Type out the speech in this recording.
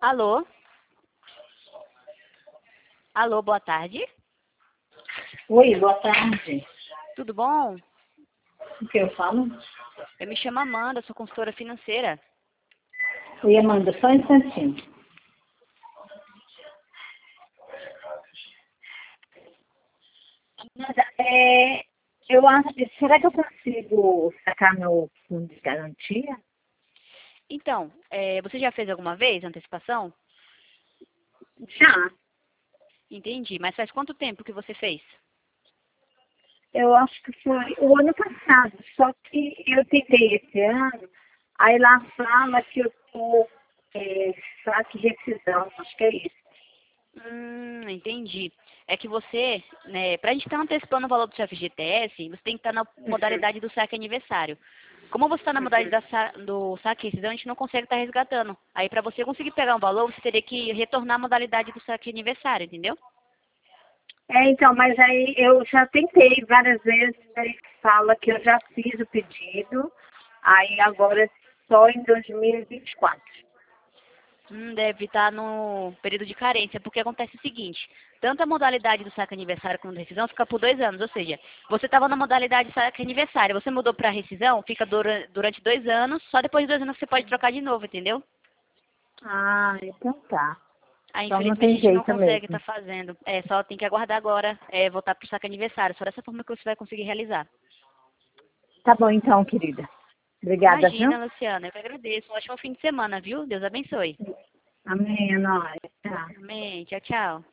Alô? Alô, boa tarde. Oi, boa tarde. Tudo bom? O que eu falo? Eu me chamo Amanda, sou consultora financeira. Oi, Amanda, só um instantinho. Amanda, eu acho, será que eu consigo sacar meu fundo de garantia? Então, você já fez alguma vez antecipação? Já. Entendi, mas faz quanto tempo que você fez? Eu acho que foi o ano passado, só que eu tentei esse ano, aí lá fala que eu tô saque rescisão, acho que é isso. Entendi. É que você, né, pra gente estar antecipando o valor do seu FGTS, você tem que estar na Uhum, modalidade do saque aniversário. Como você está na modalidade uhum. do saque rescisão, a gente não consegue estar resgatando. Aí, para você conseguir pegar um valor, você teria que retornar a modalidade do saque aniversário, entendeu? Então, mas aí eu já tentei várias vezes, aí fala que eu já fiz o pedido, aí agora é só em 2024. Deve estar no período de carência, porque acontece o seguinte, tanto a modalidade do saque aniversário como da rescisão fica por 2 anos, ou seja, você estava na modalidade saque aniversário, você mudou para rescisão, fica durante 2 anos, só depois de 2 anos você pode trocar de novo, entendeu? Ah, então tá. Aí, Então não infelizmente, a tem gente não jeito consegue mesmo. estar fazendo. Só tem que aguardar agora, voltar para o saque aniversário. Só dessa forma que você vai conseguir realizar. Tá bom então, querida. Obrigada, Imagina, viu? Luciana, eu que agradeço. Um ótimo fim de semana, viu? Deus abençoe. Amém, é nóis. Tchau. Amém. Tchau, tchau.